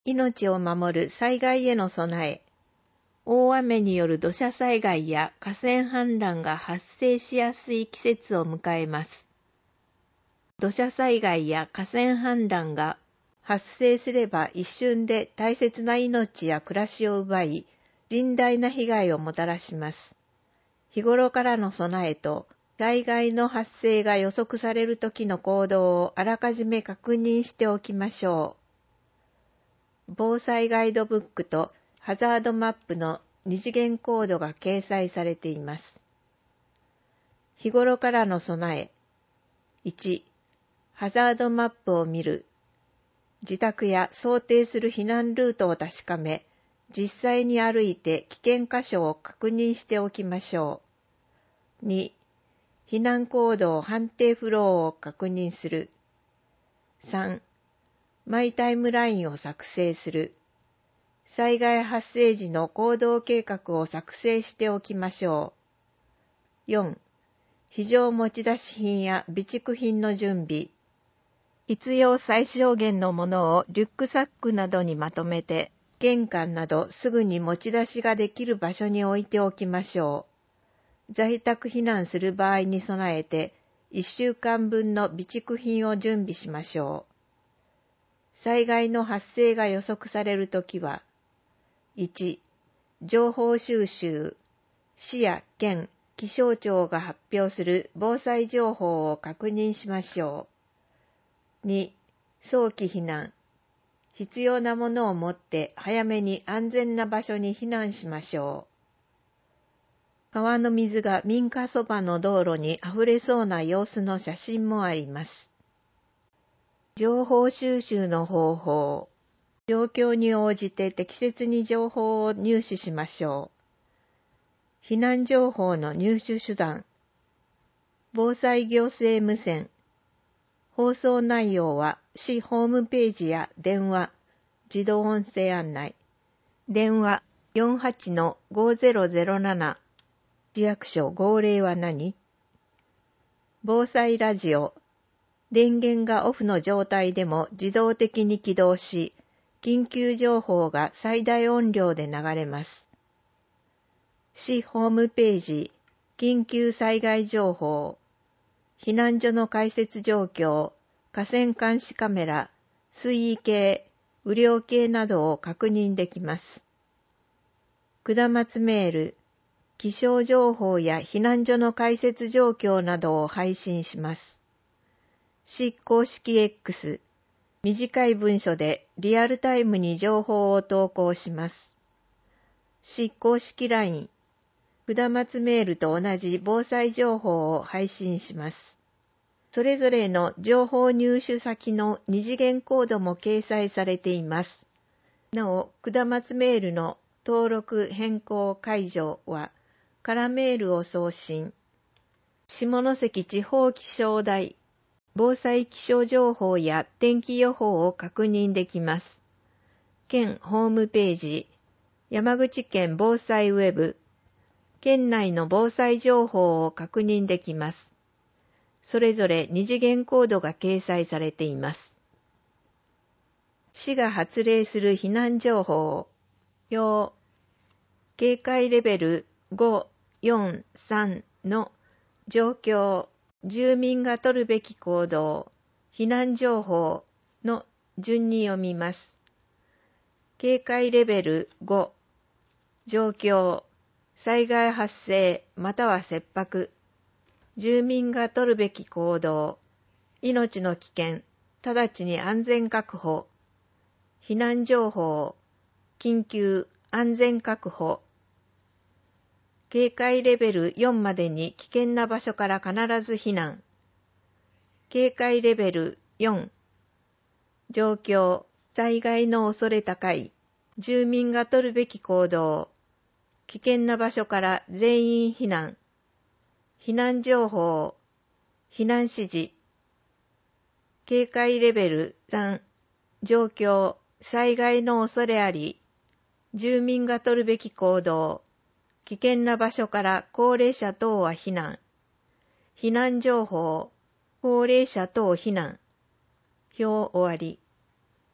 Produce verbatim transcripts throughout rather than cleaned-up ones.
命を守る災害への備え。大雨による土砂災害や河川氾濫が発生しやすい季節を迎えます。土砂災害や河川氾濫が発生すれば一瞬で大切な命や暮らしを奪い、甚大な被害をもたらします。日頃からの備えと、災害の発生が予測される時の行動をあらかじめ確認しておきましょう。防災ガイドブックとハザードマップの二次元コードが掲載されています。日頃からの備え。いち、ハザードマップを見る。自宅や想定する避難ルートを確かめ、実際に歩いて危険箇所を確認しておきましょう。に、避難行動判定フローを確認する。さん、マイタイムラインを作成する。災害発生時の行動計画を作成しておきましょう。よん、非常持ち出し品や備蓄品の準備。必要最小限のものをリュックサックなどにまとめて、玄関などすぐに持ち出しができる場所に置いておきましょう。在宅避難する場合に備えて、いっしゅうかんぶんの備蓄品を準備しましょう。災害の発生が予測されるときは、いち、情報収集。市や県、気象庁が発表する防災情報を確認しましょう。に、早期避難。必要なものを持って早めに安全な場所に避難しましょう。川の水が民家そばの道路に溢れそうな様子の写真もあります。情報収集の方法。状況に応じて適切に情報を入手しましょう。避難情報の入手手段。防災行政無線。放送内容は市ホームページや電話、自動音声案内。電話 よんはちのごぜろぜろなな。市役所号令は何？防災ラジオ。電源がオフの状態でも自動的に起動し、緊急情報が最大音量で流れます。市ホームページ、緊急災害情報。避難所の開設状況、河川監視カメラ、水位計、雨量計などを確認できます。下松メール、気象情報や避難所の開設状況などを配信します。市公式 X、短い文書でリアルタイムに情報を投稿します。市公式 ライン、下松メールと同じ防災情報を配信します。それぞれの情報入手先の二次元コードも掲載されています。なお、下松メールの登録変更解除は、空メールを送信。下関地方気象台、防災気象情報や天気予報を確認できます。県ホームページ、山口県防災ウェブ、県内の防災情報を確認できます。それぞれ二次元コードが掲載されています。市が発令する避難情報。要警戒レベルご、よん、さんの状況、住民が取るべき行動、避難情報の順に読みます。警戒レベルご、状況、災害発生または切迫、住民が取るべき行動、命の危険、直ちに安全確保、避難情報、緊急、安全確保。警戒レベルよんまでに危険な場所から必ず避難。警戒レベルよん。状況、災害の恐れ高い、住民が取るべき行動、危険な場所から全員避難。避難情報、避難指示。警戒レベルさん。状況、災害の恐れあり、住民が取るべき行動、危険な場所から高齢者等は避難。避難情報、高齢者等避難。表終わり。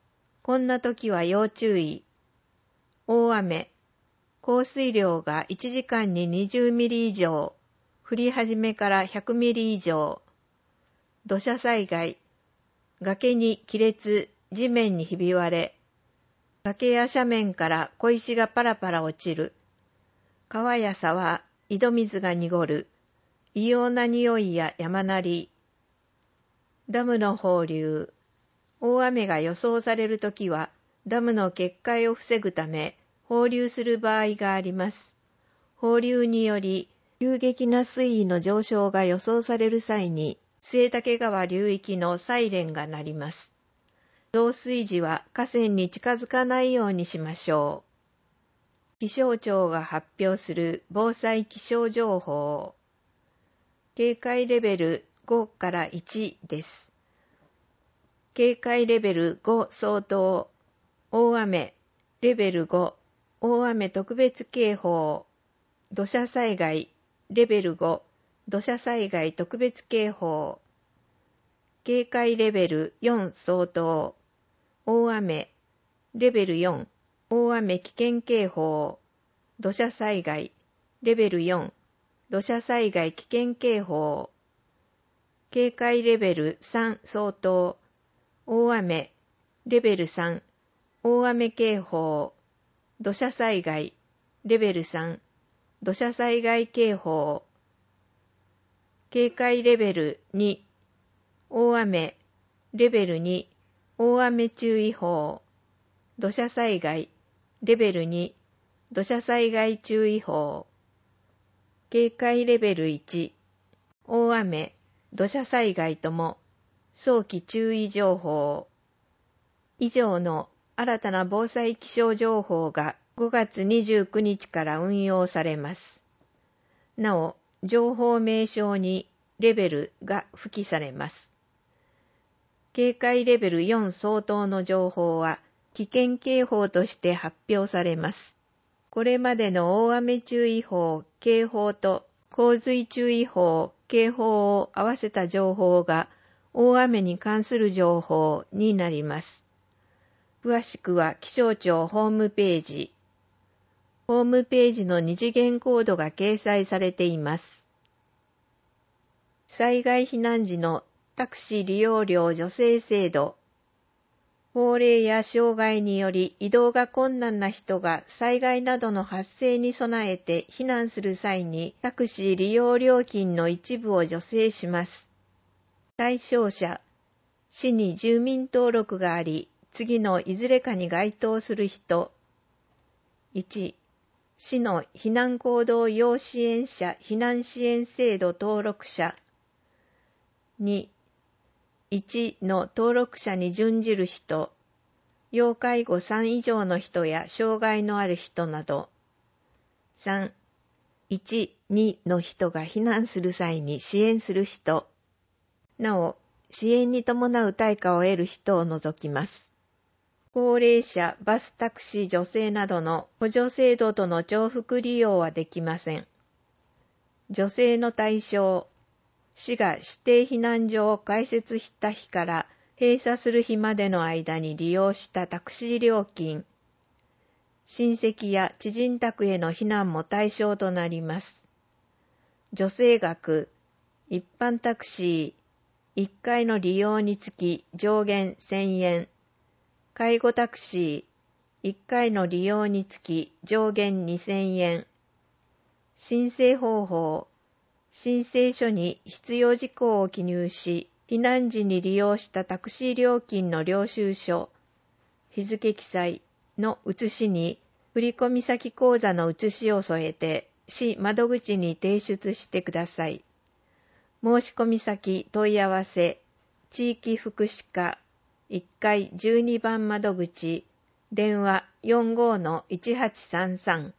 こんな時は要注意。大雨。降水量がいちじかんににじゅうミリ以上。降り始めからひゃくミリ以上。土砂災害。崖に亀裂、地面にひび割れ。崖や斜面から小石がパラパラ落ちる。川や沢、井戸水が濁る。異様な匂いや山鳴り。ダムの放流。大雨が予想されるときは、ダムの決壊を防ぐため、放流する場合があります。放流により、急激な水位の上昇が予想される際に、末竹川流域のサイレンが鳴ります。増水時は河川に近づかないようにしましょう。気象庁が発表する防災気象情報。警戒レベルごからいちです。警戒レベルご相当、大雨、レベルご、大雨特別警報、土砂災害、レベルご、土砂災害特別警報、警戒レベルよん相当、大雨、レベルよん、大雨危険警報、土砂災害、レベルよん、土砂災害危険警報、警戒レベルさん相当、大雨、レベルさん、大雨警報、土砂災害、レベルさん、土砂災害警報、警戒レベルに、大雨、レベルに、大雨注意報、土砂災害、レベルに、土砂災害注意報、警戒レベルいち、大雨、土砂災害とも、早期注意情報。以上の新たな防災気象情報がごがつにじゅうくにちから運用されます。なお、情報名称にレベルが付記されます。警戒レベルよん相当の情報は危険警報として発表されます。これまでの大雨注意報、警報と洪水注意報、警報を合わせた情報が大雨に関する情報になります。詳しくは気象庁ホームページ、ホームページの二次元コードが掲載されています。災害避難時のタクシー利用料助成制度。高齢や障害により移動が困難な人が災害などの発生に備えて避難する際にタクシー利用料金の一部を助成します。対象者、市に住民登録があり、次のいずれかに該当する人。いち、市の避難行動要支援者避難支援制度登録者。に、いちの登録者に準じる人、要介護さん以上の人や障害のある人など。さん、いち、にの人が避難する際に支援する人。なお、支援に伴う対価を得る人を除きます。高齢者、バス、タクシー、女性などの補助制度との重複利用はできません。女性の対象、市が指定避難所を開設した日から閉鎖する日までの間に利用したタクシー料金。親戚や知人宅への避難も対象となります。助成額、一般タクシー、いっかいの利用につき上限せんえん。介護タクシー、いっかいの利用につき上限にせんえん。申請方法、申請書に必要事項を記入し、避難時に利用したタクシー料金の領収書、日付記載の写しに振込先口座の写しを添えて、市窓口に提出してください。申込先問い合わせ、地域福祉課いっかいじゅうにばん窓口、電話 よんごーのいちはちさんさん。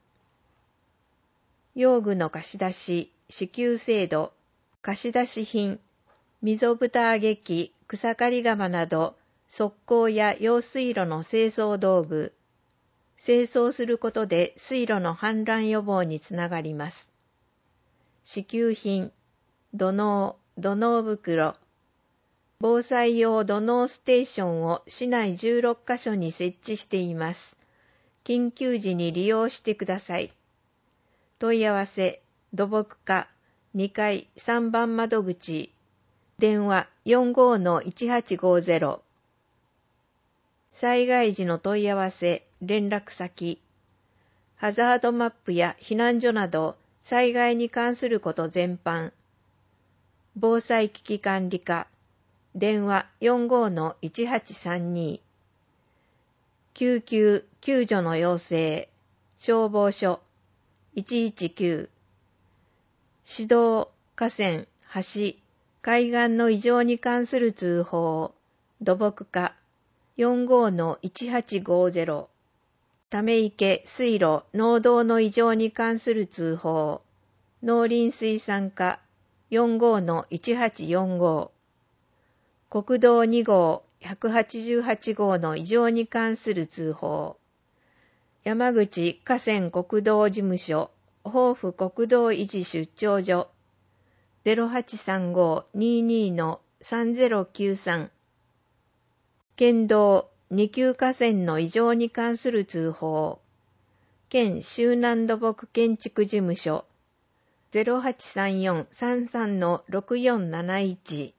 用具の貸し出し、支給制度、貸し出し品、溝蓋揚げ機、草刈り釜など、側溝や用水路の清掃道具。清掃することで水路の氾濫予防につながります。支給品、土のう、土のう袋。 防災用土のうステーションを市内じゅうろっかしょに設置しています。緊急時に利用してください。問い合わせ、土木課にかいさんばん窓口、電話 よんごーいちはちごゼロ。災害時の問い合わせ、連絡先、ハザードマップや避難所など災害に関すること全般、防災危機管理課、電話 よんごーいちはちさんに。救急救助の要請、消防署いちいちきゅう。市道、河川、橋、海岸の異常に関する通報、土木課 よんごーいちはちごゼロ。ため池、水路、農道の異常に関する通報、農林水産課 よんごーいちはちよんご。国道にごうひゃくはちじゅうはちごうの異常に関する通報、山口河川国道事務所、防府国道維持出張所 ゼロはちさんごーにーにーさんゼロきゅうさん。県道に級河川の異常に関する通報、県周南土木建築事務所 ゼロはちさんよんさんさんのろくよんなないち。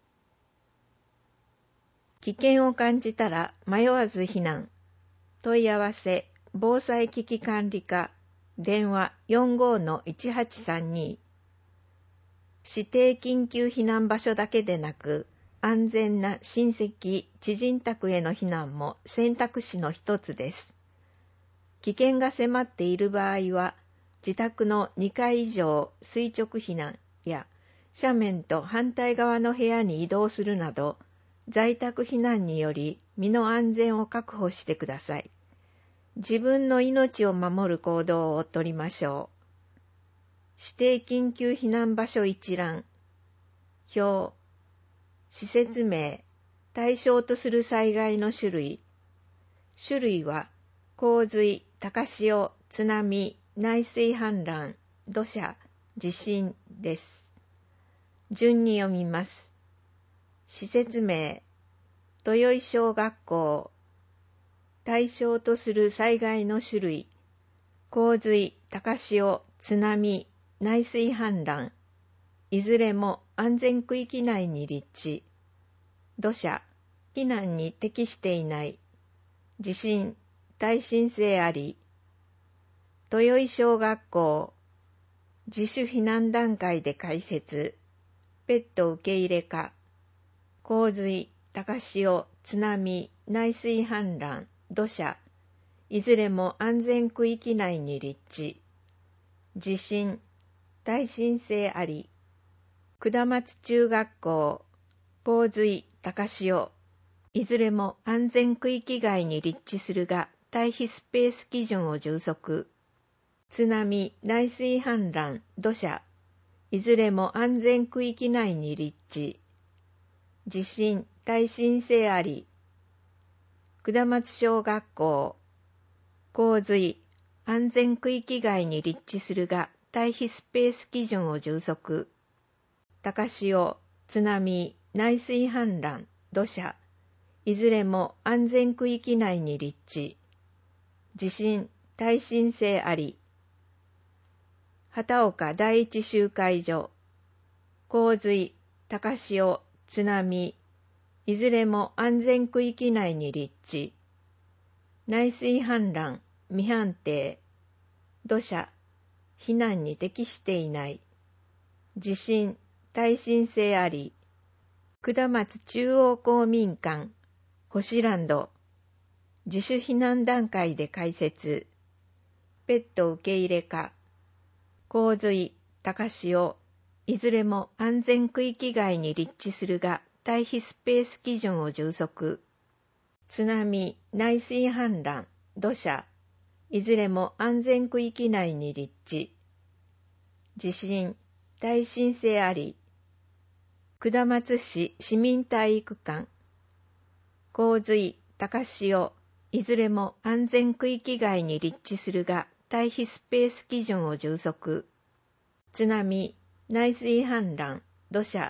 危険を感じたら迷わず避難。問い合わせ、防災危機管理課、電話 よんごーいちはちさんに。指定緊急避難場所だけでなく、安全な親戚、知人宅への避難も選択肢の一つです。危険が迫っている場合は、自宅のにかい以上垂直避難や斜面と反対側の部屋に移動するなど、在宅避難により身の安全を確保してください。自分の命を守る行動をとりましょう。指定緊急避難場所一覧、表、施設名、対象とする災害の種類。種類は洪水、高潮、津波、内水氾濫、土砂、地震です。順に読みます。施設名、豊井小学校。対象とする災害の種類、洪水、高潮、津波、内水氾濫、いずれも安全区域内に立地。土砂、避難に適していない。地震、耐震性あり。豊井小学校、自主避難段階で開設。別途受け入れ可。洪水、高潮、津波、内水氾濫、土砂、いずれも安全区域内に立地。地震、耐震性あり。下松中学校、洪水、高潮、いずれも安全区域外に立地するが、退避スペース基準を充足。津波、内水氾濫、土砂、いずれも安全区域内に立地。地震、耐震性あり。下松小学校、洪水、安全区域外に立地するが、退避スペース基準を充足。高潮、津波、内水氾濫、土砂、いずれも安全区域内に立地。地震、耐震性あり。畑岡第一集会所、洪水、高潮、津波、いずれも安全区域内に立地。内水氾濫、未判定。土砂、避難に適していない。地震、耐震性あり。下松中央公民館、星ランド。自主避難段階で開設。別途受け入れ可。洪水、高潮、いずれも安全区域外に立地するが、退避スペース基準を充足。津波、内水氾濫、土砂、いずれも安全区域内に立地。地震、耐震性あり。下松市市民体育館。洪水、高潮、いずれも安全区域外に立地するが、退避スペース基準を充足。津波、内水氾濫、土砂、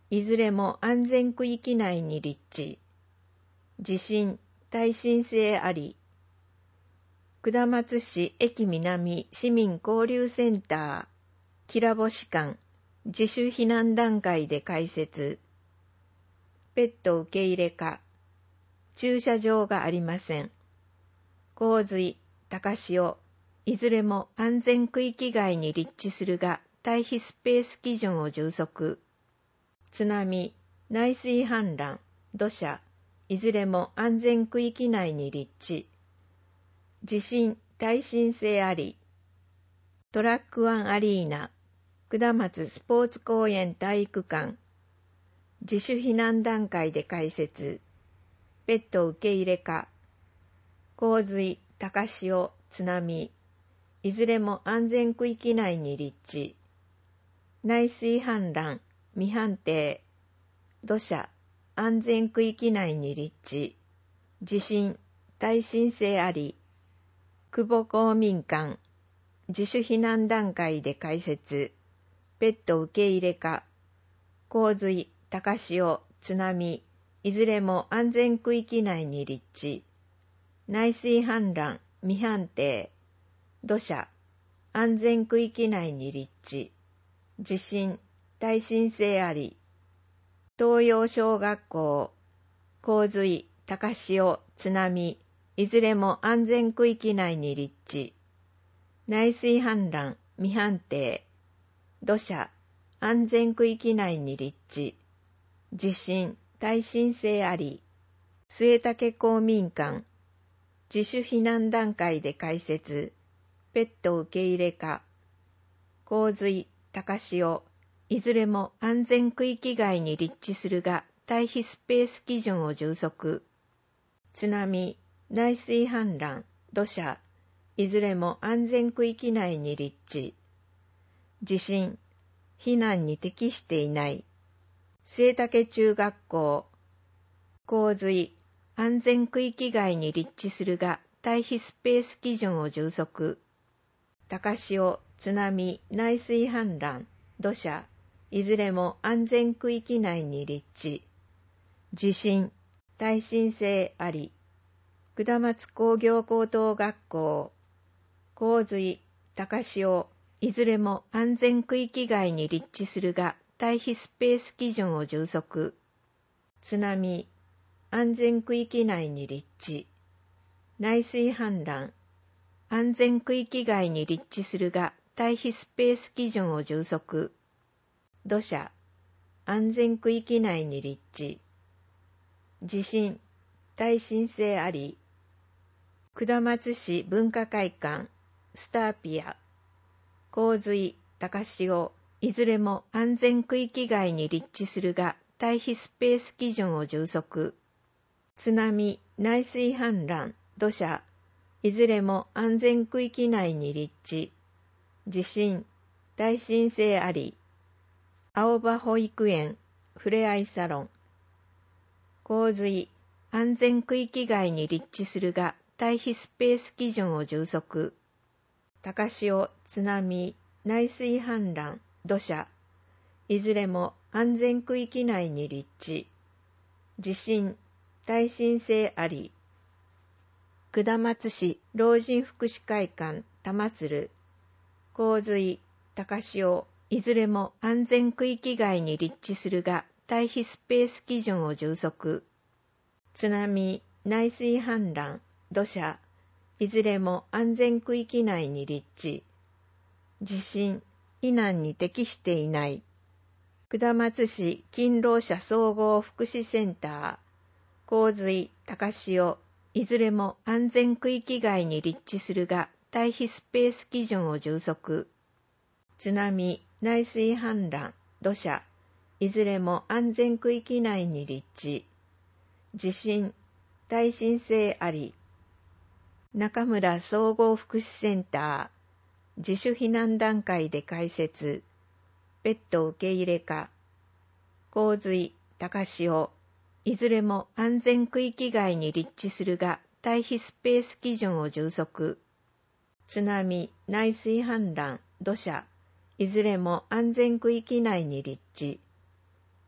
いずれも安全区域内に立地。地震、耐震性あり。下松市駅南市民交流センター、きらぼし館、自主避難段階で開設。ペット受け入れ可。駐車場がありません。洪水、高潮、いずれも安全区域外に立地するが、退避スペース基準を充足。津波、内水氾濫、土砂、いずれも安全区域内に立地。地震、耐震性あり。トラックワンアリーナ、下松スポーツ公園体育館。自主避難段階で開設。ペット受け入れ可。洪水、高潮、津波。いずれも安全区域内に立地。内水氾濫、未判定。土砂、安全区域内に立地。地震、耐震性あり。久保公民館。自主避難段階で開設。ペット受け入れ可。洪水、高潮、津波。いずれも安全区域内に立地。内水氾濫、未判定。土砂、安全区域内に立地。地震、耐震性あり。東洋小学校。洪水、高潮、津波。いずれも安全区域内に立地。内水氾濫、未判定。土砂、安全区域内に立地。地震、耐震性あり。末竹公民館。自主避難段階で開設。ペット受け入れ可。洪水、高潮。いずれも安全区域外に立地するが、退避スペース基準を充足。津波、内水氾濫、土砂。いずれも安全区域内に立地。地震、避難に適していない。末竹中学校。洪水、安全区域外に立地するが、退避スペース基準を充足。高潮、津波、内水氾濫、土砂。いずれも安全区域内に立地。地震、耐震性あり。下松工業高等学校。洪水、高潮。いずれも安全区域外に立地するが、退避スペース基準を充足。津波、安全区域内に立地。内水氾濫、安全区域外に立地するが、退避スペース基準を充足。土砂、安全区域内に立地。地震、耐震性あり。下松市文化会館、スターピア。洪水、高潮。いずれも安全区域外に立地するが、退避スペース基準を充足。津波、内水氾濫、土砂。いずれも安全区域内に立地。地震、耐震性あり。青葉保育園、ふれあいサロン。洪水、安全区域外に立地するが、退避スペース基準を充足。高潮、津波、内水氾濫、土砂。いずれも安全区域内に立地。地震、耐震性あり。下松市老人福祉会館玉鶴。洪水、高潮。いずれも安全区域外に立地するが、退避スペース基準を充足。津波、内水氾濫、土砂。いずれも安全区域内に立地。地震、避難に適していない。下松市勤労者総合福祉センター。洪水、高潮。いずれも安全区域外に立地するが、退避スペース基準を充足。津波、内水氾濫、土砂。いずれも安全区域内に立地。地震、耐震性あり。中村総合福祉センター。自主避難段階で開設。ペット受け入れ可。洪水、高潮。いずれも安全区域外に立地するが、退避スペース基準を充足。津波、内水氾濫、土砂。いずれも安全区域内に立地。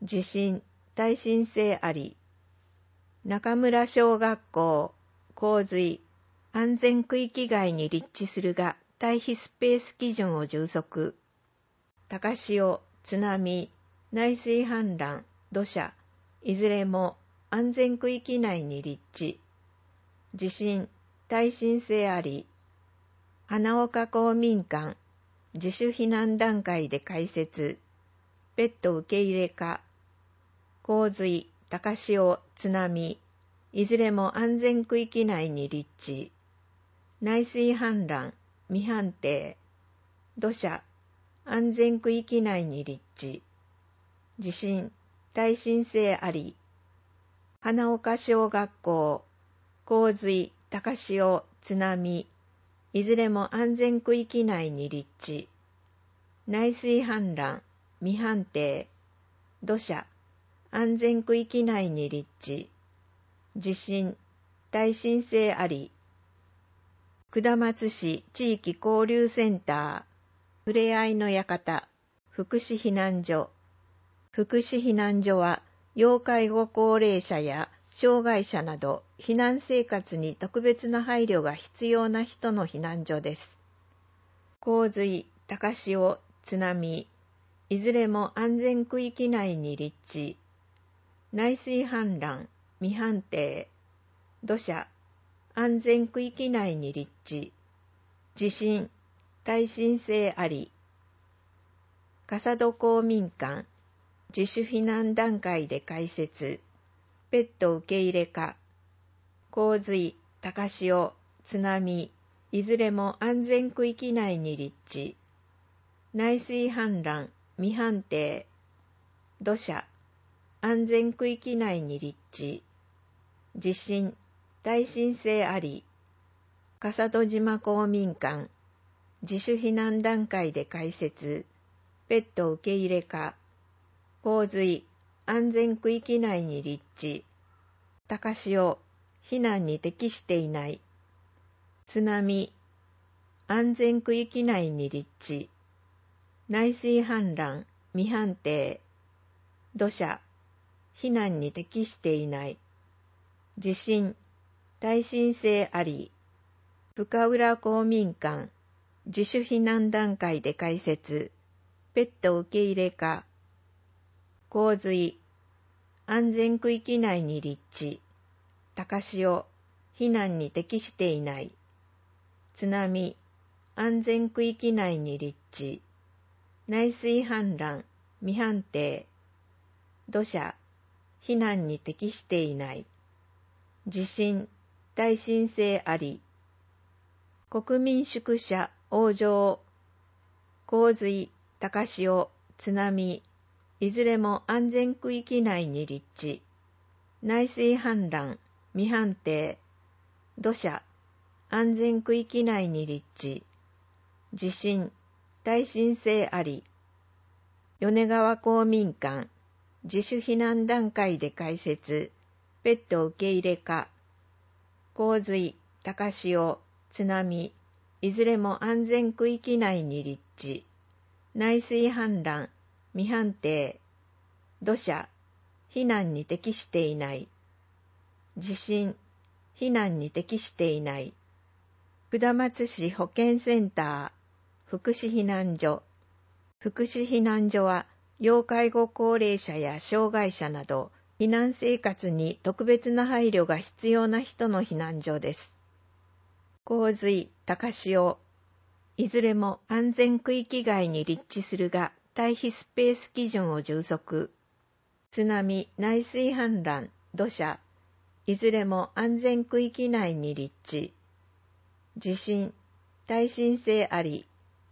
地震、耐震性あり。中村小学校、洪水、安全区域外に立地するが、退避スペース基準を充足。高潮、津波、内水氾濫、土砂、いずれも安全区域内に立地。地震、耐震性あり。花岡公民館、自主避難段階で開設。別途受け入れ可。洪水、高潮、津波、いずれも安全区域内に立地。内水氾濫、未判定。土砂、安全区域内に立地。地震、耐震性あり。花岡小学校、洪水、高潮、津波、いずれも安全区域内に立地。内水氾濫、未判定。土砂、安全区域内に立地。地震、耐震性あり。下松市地域交流センター、ふれあいの館、福祉避難所。福祉避難所は、要介護高齢者や障害者など、避難生活に特別な配慮が必要な人の避難所です。洪水、高潮、津波、いずれも安全区域内に立地。内水氾濫、未判定。土砂、安全区域内に立地。地震、耐震性あり。笠戸公民館、自主避難段階で開設。別途受け入れ可。洪水、高潮、津波、いずれも安全区域内に立地。内水氾濫、未判定。土砂、安全区域内に立地。地震、耐震性あり。笠戸島公民館、自主避難段階で開設。別途受け入れ可。洪水、安全区域内に立地。高潮、避難に適していない。津波、安全区域内に立地。内水氾濫、未判定。土砂、避難に適していない。地震、耐震性あり。深浦公民館、自主避難段階で開設。別途受け入れ可。洪水、安全区域内に立地。高潮、避難に適していない。津波、安全区域内に立地。内水氾濫、未判定。土砂、避難に適していない。地震、耐震性あり。国民宿舎、往生。洪水、高潮、津波、いずれも安全区域内に立地。内水氾濫、未判定。土砂、安全区域内に立地。地震、耐震性あり。米川公民館、自主避難段階で開設。別途受け入れ可。洪水、高潮、津波、いずれも安全区域内に立地。内水氾濫、未判定。土砂、避難に適していない。地震、避難に適していない。下松市保健センター、福祉避難所。福祉避難所は、要介護高齢者や障害者など、避難生活に特別な配慮が必要な人の避難所です。洪水、高潮、いずれも安全区域外に立地するが、退避スペース基準を充足。津波、内水氾濫、土砂、いずれも安全区域内に立地。地震、耐震性あり。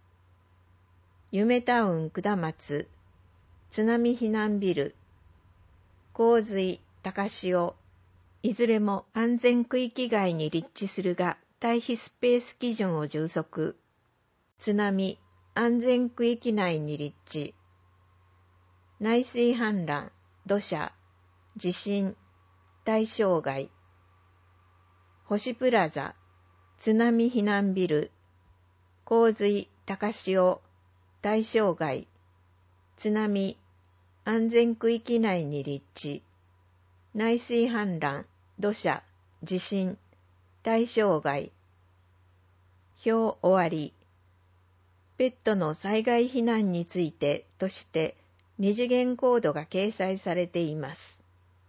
夢タウン下松、津波避難ビル。洪水、高潮、いずれも安全区域外に立地するが、退避スペース基準を充足。津波、安全区域内に立地。内水氾濫、土砂、地震、対象外。星プラザ、津波避難ビル。洪水、高潮、対象外。津波、 安全区域内に立地、内水氾濫、土砂、地震、対象外。表終わり。ペットの災害避難についてとして二次元コードが掲載されています。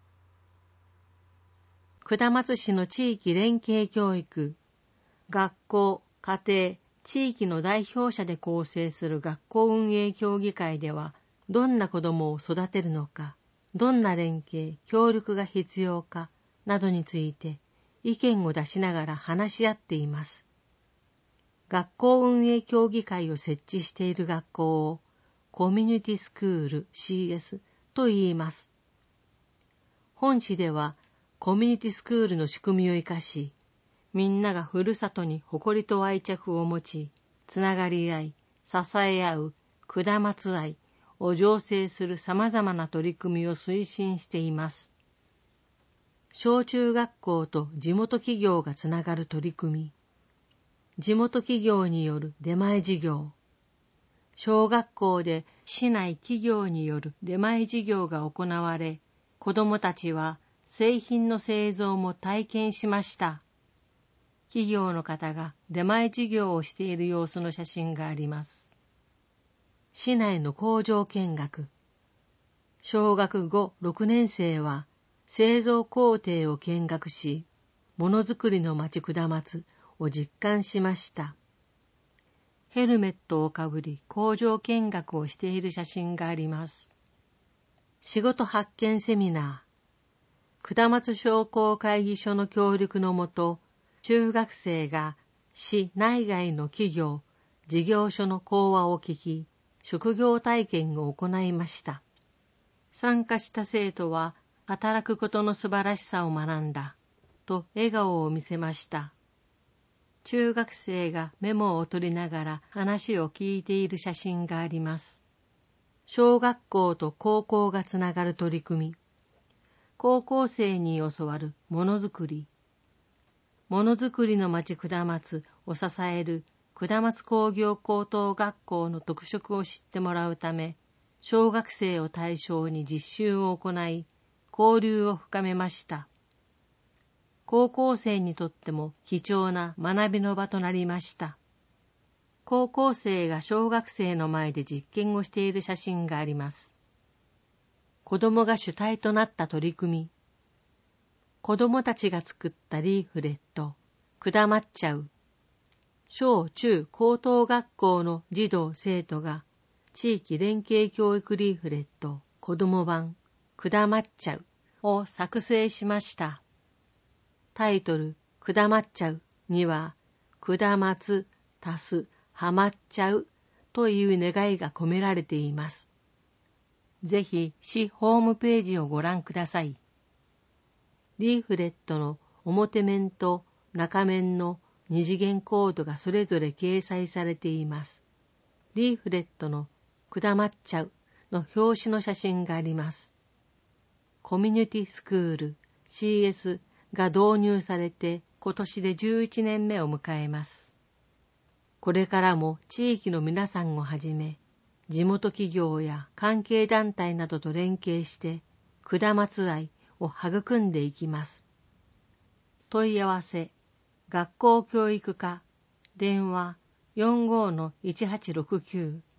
下松市の地域連携教育、学校、家庭、地域の代表者で構成する学校運営協議会では、どんな子どもを育てるのか、どんな連携、協力が必要かなどについて意見を出しながら話し合っています。学校運営協議会を設置している学校をコミュニティスクール シーエス と言います。本市ではコミュニティスクールの仕組みを生かし、みんながふるさとに誇りと愛着を持ち、つながり合い、支え合う下松愛を醸成する様々な取り組みを推進しています。小中学校と地元企業がつながる取り組み、地元企業による出前事業、小学校で市内企業による出前事業が行われ、子どもたちは製品の製造も体験しました。企業の方が出前事業をしている様子の写真があります。市内の工場見学。小学ご、ろくねん生は製造工程を見学し、ものづくりの町下松を実感しました。ヘルメットをかぶり工場見学をしている写真があります。仕事発見セミナー。下松商工会議所の協力のもと、中学生が市内外の企業、事業所の講話を聞き、職業体験を行いました。参加した生徒は、働くことの素晴らしさを学んだ、と笑顔を見せました。中学生がメモを取りながら話を聞いている写真があります。小学校と高校がつながる取り組み。高校生に教わるものづくり。ものづくりの町下松を支える下松工業高等学校の特色を知ってもらうため、小学生を対象に実習を行い、交流を深めました。高校生にとっても貴重な学びの場となりました。高校生が小学生の前で実験をしている写真があります。子供が主体となった取り組み。子供たちが作ったリーフレット、下まっちゃう。小中高等学校の児童生徒が地域連携教育リーフレット、子供版、下まっちゃうを作成しました。タイトル、下まっちゃうには、下松足すはまっちゃうという願いが込められています。ぜひ市ホームページをご覧ください。リーフレットの表面と中面の二次元コードがそれぞれ掲載されています。リーフレットの下まっちゃうの表紙の写真があります。コミュニティスクール シーエス が導入されて今年でじゅういちねんめを迎えます。これからも地域の皆さんをはじめ、地元企業や関係団体などと連携して下松愛を育んでいきます。問い合わせ、学校教育課、電話 よんごーのいちはちろくきゅう。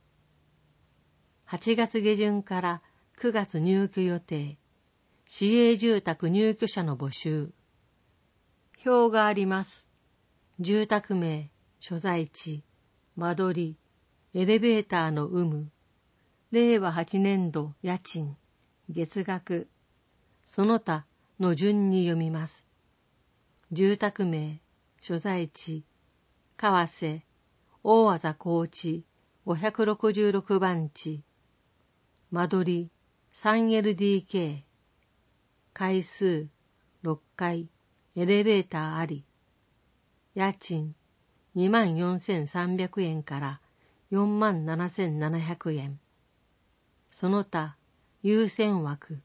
はちがつ下旬からくがつ入居予定、市営住宅入居者の募集。表があります。住宅名、所在地、間取り、エレベーターの有無、れいわはちねんど家賃、月額、その他の順に読みます。住宅名、所在地、川瀬、大技高地、ごひゃくろくじゅうろくばん地、間取り スリーエルディーケー、階数ろっかい、エレベーターあり、家賃にまんよんせんさんびゃくえんからよんまんななせんななひゃくえん。その他、優先枠。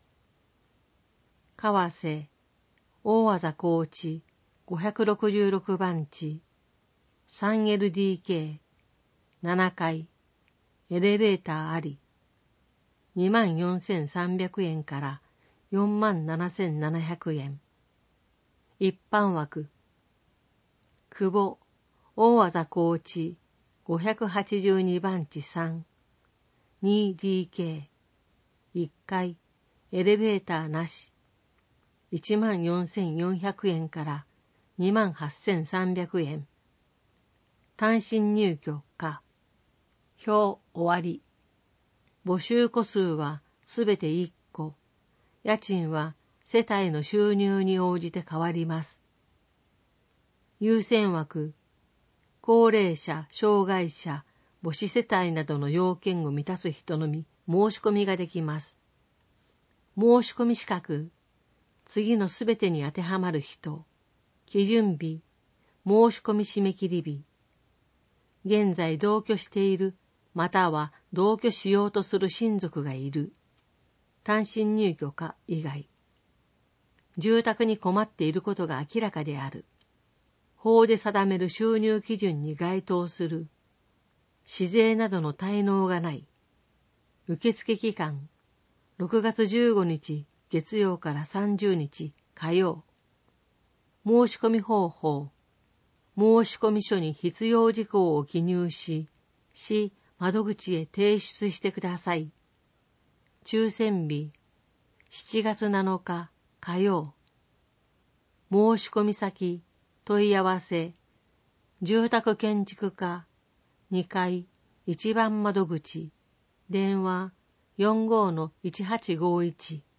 川瀬、大技高地、ごひゃくろくじゅうろくばん地、スリーエルディーケー、ななかい、エレベーターあり。 にまんよんせんさんびゃくえんからよんまんななせんななひゃくえん。一般枠。久保、大技高地、ごひゃくはちじゅうにばん地さん。にディーケー。いっかい、エレベーターなし。いちまんよんせんよんひゃくえんからにまんはっせんさんびゃくえん。単身入居か。表終わり。募集戸数はすべていっこ。家賃は世帯の収入に応じて変わります。優先枠。高齢者、障害者、母子世帯などの要件を満たす人のみ申し込みができます。申し込み資格。次のすべてに当てはまる人。基準日。申し込み締め切り日。現在同居している、または同居しようとする親族がいる。単身入居か以外。住宅に困っていることが明らかである。法で定める収入基準に該当する。市税などの滞納がない。受付期間。ろくがつじゅうごにち月曜からさんじゅうにち火曜。申し込み方法。申し込み書に必要事項を記入し、市窓口へ提出してください。抽選日。しちがつなのか火曜。申し込み先。問い合わせ。住宅建築課。にかいいちばん窓口。電話 よんごーのいちはちごいち。